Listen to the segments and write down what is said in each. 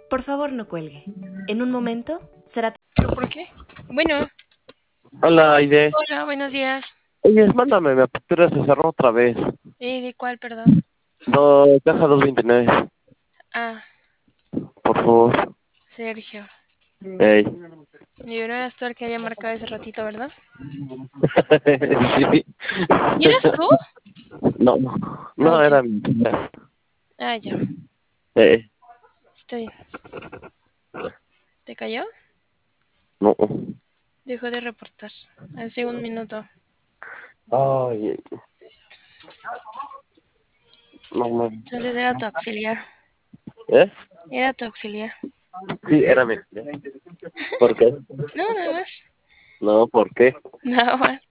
Por favor, no cuelgue. En un momento será... ¿Pero por qué? Bueno, Hola, Aide. hola, buenos días. Oye, mándame, mi apertura se cerró otra vez. ¿De cuál, perdón? Caja 229, Ah, por favor. Sergio. Ey. Y no eras tú el que había marcado ese ratito, ¿verdad? Sí. ¿Y eres tú? No, Ah, no, ya. era mi tía. Ah, ya. Ey. Está bien. ¿Te cayó? No. Dejó de reportar. Hace un minuto. Ay, no, no. Entonces era tu auxiliar. ¿Eh? Era tu auxiliar. Sí, era mi tía. ¿Por qué? No, nada más. No, ¿por qué? Nada más.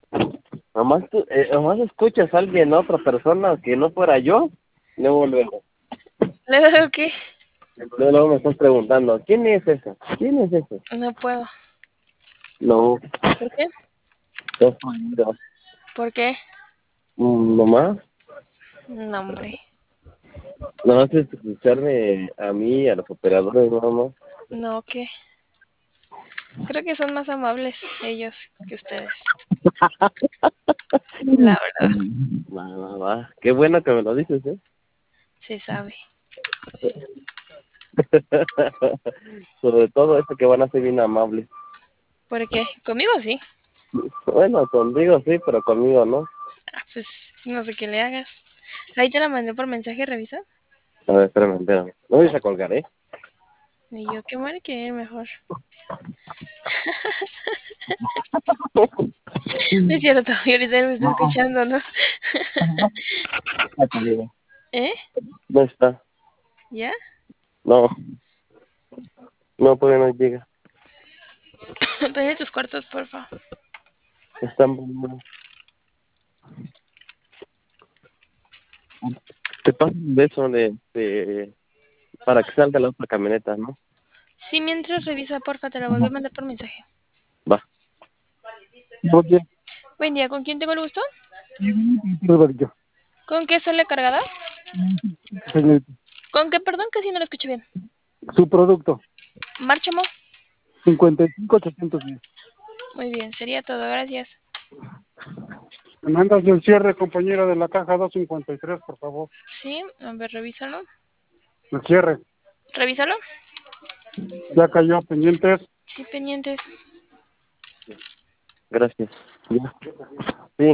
Nomás escuchas a alguien, a otra persona que no fuera yo, luego. ¿Luego qué? Luego me estás preguntando, ¿quién es ese? ¿Quién es ese? No puedo. No, ¿Por qué? no soy yo. ¿Por qué? Nomás, No, hombre. nomás es escucharme a mí, a los operadores, nada más. No, ¿qué? Creo que son más amables ellos que ustedes. La verdad. Va. Qué bueno que me lo dices, ¿eh? Se sabe. Sobre todo esto que van a ser bien amables. ¿Por qué? Conmigo sí. Bueno, contigo sí, pero conmigo no. Ah, pues no sé qué le hagas. Ahí te la mandé por mensaje, revisa. A ver, espérame. No vais a colgar, ¿eh? Y yo, qué mal que ir mejor. No es cierto, y ahorita él me está escuchando, ¿no? ¿Eh? No está. ¿Ya? No, todavía no llega. Pide tus cuartos, porfa. Están... Te pasan de eso para que salga la otra camioneta, ¿no? Sí, mientras revisa, porfa, te la volví a mandar por mensaje. Va. Oye, Buen día, ¿con quién tengo el gusto? Roberto, ¿Con qué sale cargada? señorita, ¿Con qué, perdón? Casi no lo escuché bien. su producto, Márchamo. 55,810. Muy bien, sería todo, gracias. Me mandas el cierre, compañera, de la caja 253, por favor. Sí, a ver, revísalo. El cierre. ¿Revísalo? Ya cayó, pendientes. Sí, pendientes. Gracias. Ya. Sí.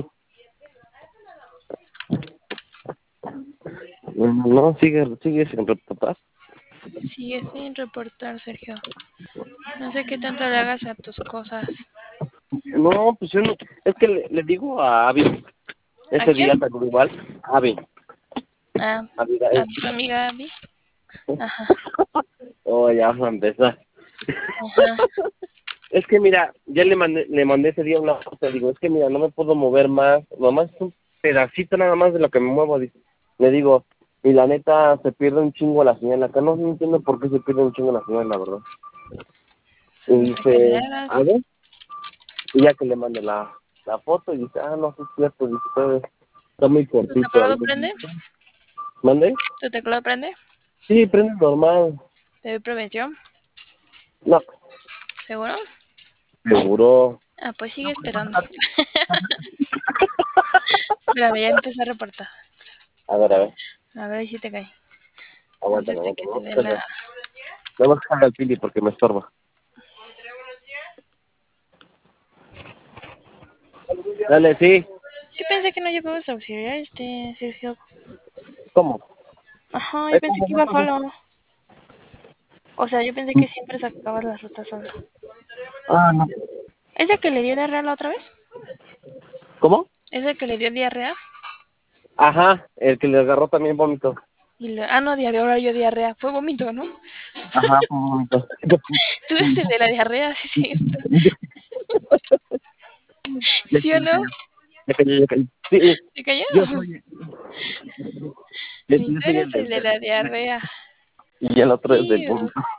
No, sigue sin reportar. Sigue sin reportar, Sergio. No sé qué tanto le hagas a tus cosas. No, pues yo no, es que le digo a Abby, ¿A ese quién? día también igual, Abby, Ah, a Abigail. tu amiga Abby. Ajá, Oh, ya vamos a empezar. ajá. Es que mira, ya le mandé ese día una foto, digo, es que mira, no me puedo mover más, nomás es un pedacito nada más de lo que me muevo, dice. Le digo, y la neta se pierde un chingo la señal acá, no entiendo por qué se pierde un chingo la señal, la verdad. Pues Y no sé qué le dice, hagas. a ver, y ya que le mande la foto, y dice, no, sí es cierto, dice, está muy ¿Tu cortito ahí. teclado prende? ¿Mande? ¿Tu teclado prende? Sí, prende normal. ¿Te doy prevención? No, ¿Seguro? seguro. Ah, pues sigue esperando. Espérame, ya empecé a reportar. A ver, A ver si te cae. aguanta, Antes de que se vamos dé a la... dejar al Pili porque me estorba. Dale, sí. Yo pensé que no llevabas auxiliar, Sergio. ¿Cómo? Ajá, yo pensé que iba solo. O sea, yo pensé que siempre sacabas las rutas solo. Ah, no. ¿Ese que le dio diarrea la otra vez? ¿Cómo? ¿Ese que le dio diarrea? Ajá, el que le agarró también vómito. Ah, no, diarrea, ahora yo diarrea. Fue vómito, ¿no? Ajá, fue vómito. Tú eres el de la diarrea, sí, cierto. Ya ¿Sí o no? cayó. Sí, ¿Te cayó? yo soy, Ni yo tú soy eres el el de la diarrea. y el otro es del Tío. vómito.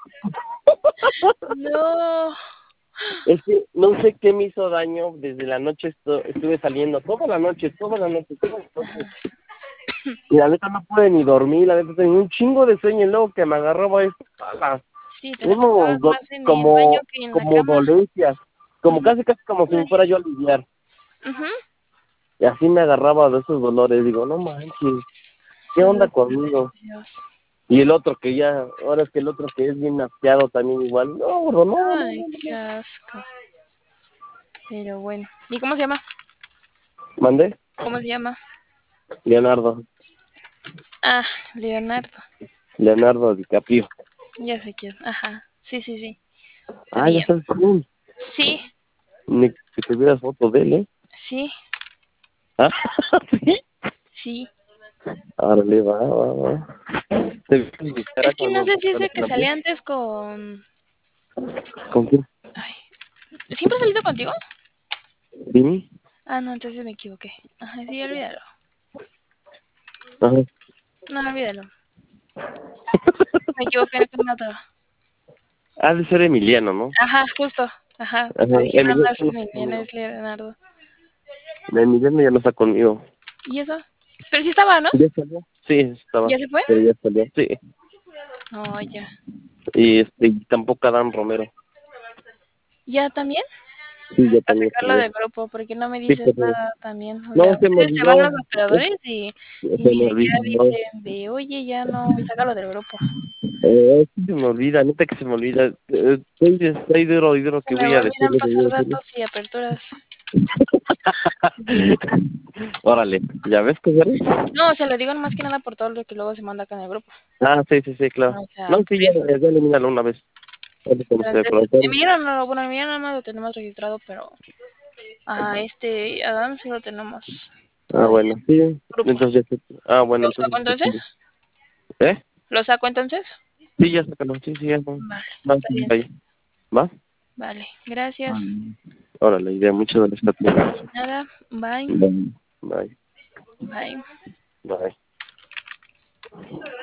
No. Es que no sé qué me hizo daño, desde la noche estuve saliendo, toda la noche. Y la neta no pude ni dormir, la neta tenía un chingo de sueño y luego que me agarraba esto, ala, Sí, te la uno pasabas más en el como, baño que en la como cama. dolencias, como Ujú. casi como si me fuera yo a aliviar. Ujú. Y así me agarraba de esos dolores, digo, no manches, ¿qué onda Sí, conmigo? Dios. Y el otro que ya, ahora es que el otro que es bien asqueado también igual, no, bro, no, no, Ay, qué asco. Pero bueno. ¿Y cómo se llama? ¿mandé? ¿Cómo se llama? Leonardo, Ah, Leonardo. Leonardo DiCaprio. Ya sé quién. Ajá. Sí, sí, sí. Está Ah, ya bien. sabes quién. Sí, Ni que tuvieras foto de él, ¿eh? sí, Ah, ¿sí? sí. Árale, va. Te vi en mi cara Es que no cuando sé si es cuando de te que la vi. salía antes con... ¿Con quién? Ay, ¿siempre ha salido contigo? ¿Vini? Ah, no, entonces me equivoqué. Ajá, sí, olvídalo. Ajá. No, olvídalo. Me equivoqué con otro. Ha de ser Emiliano, ¿no? Ajá, justo. Ajá, Ajá, me dijeron, no Emiliano es ya no está Emiliano, conmigo. es Leonardo. Emiliano ya no está conmigo. ¿Y eso? Pero sí estaba, ¿no? ¿Ya salió? Sí, estaba. ¿Ya se fue? Pero ya salió. Sí. No, ya. Y tampoco Adán Romero. ¿Ya también? Sí, ya A también sacarlo salió. del grupo, porque no me Sí, dices pero nada también. O sea, no, se me ustedes se van olvidó. los operadores y Se ni me siquiera olvidó. dicen de, oye, ya no, sácalo del grupo. Sí se me olvida, neta que se me olvida. Estoy duro y duro Se que me voy a olvidan decirle que voy pasar a decirle. datos y aperturas. Órale, ¿ya ves que eres? No, o sea, le digo más que nada por todo lo que luego se manda acá en el grupo. Ah, sí, sí, sí, claro. O sea, No, por sí, eso. ya elimínalo una vez. Ahorita como se Entonces, preguntaron. Emiliano no, bueno, Emiliano nada más lo tenemos registrado, pero a este Adam sí lo tenemos Ah, todavía bueno, sí. en grupo. Entonces ya Ah, bueno, ¿Lo saco entonces entonces? ¿eh? ¿Lo saco entonces? Sí, ya sácalo, sí, sí, ya no. Vale, Va, está bien. ahí. ¿Va? Vale, gracias. Órale, idea, muchas gracias a ti. Nada, bye. Bye. Bye. Bye. Bye.